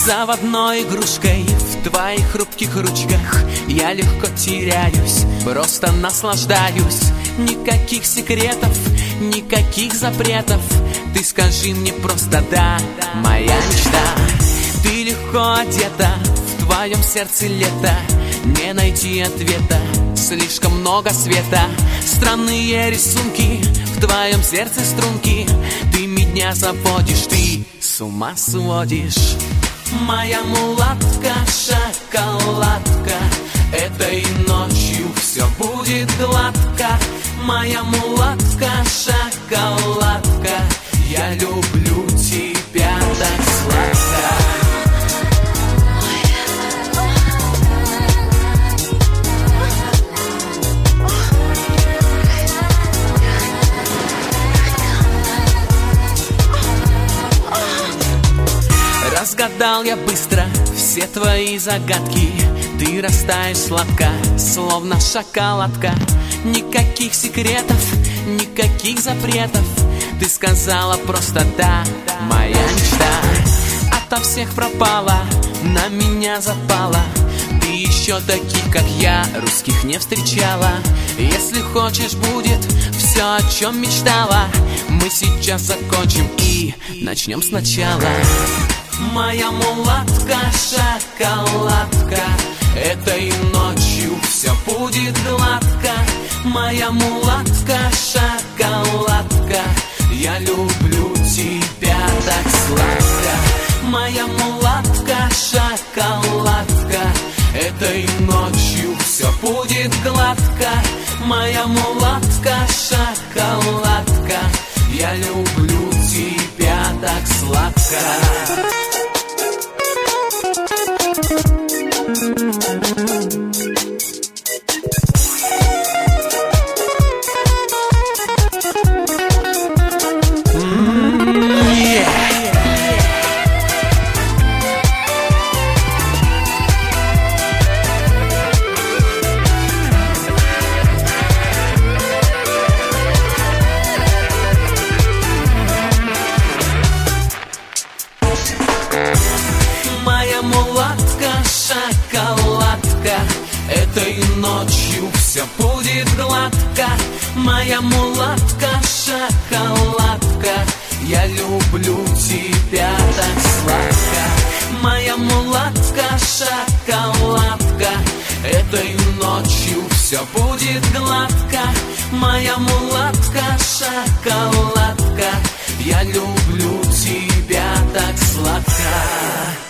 заводной игрушкой в твоих хрупких ручках. Я легко теряюсь, просто наслаждаюсь. Никаких секретов, никаких запретов. Ты скажи мне просто да, моя мечта. Ты легко одета, в твоем сердце лето. Не найти ответа, слишком много света. Странные рисунки, в твоем сердце струнки. Ты меня заводишь, ты с ума сводишь. Моя мулатка, шоколадка, этой ночью все будет гладко. Моя мулатка, шоколадка, я люблю тебя так сладко. Разгадал я быстро все твои загадки. Ты растаешь сладко, словно шоколадка. Никаких секретов, никаких запретов. Ты сказала просто да, моя мечта. Ото всех пропала, на меня запала. Ты еще таких, как я, русских не встречала. Если хочешь, будет все, о чем мечтала. Мы сейчас закончим и начнем сначала. Моя мулатка, шоколадка, этой ночью все будет гладко. Моя мулатка, шоколадка, я люблю тебя так сладко. Моя мулатка, шоколадка, этой ночью все будет гладко. Моя мулатка, шоколадка, я люблю тебя так сладко. Моя мулатка, шоколадка, этой ночью все будет гладко. Моя мулатка, шоколадка, я люблю тебя так сладко. Моя мулатка, шоколадка, этой ночью все будет гладко. Моя мулатка, шоколадка, я люблю тебя так сладко.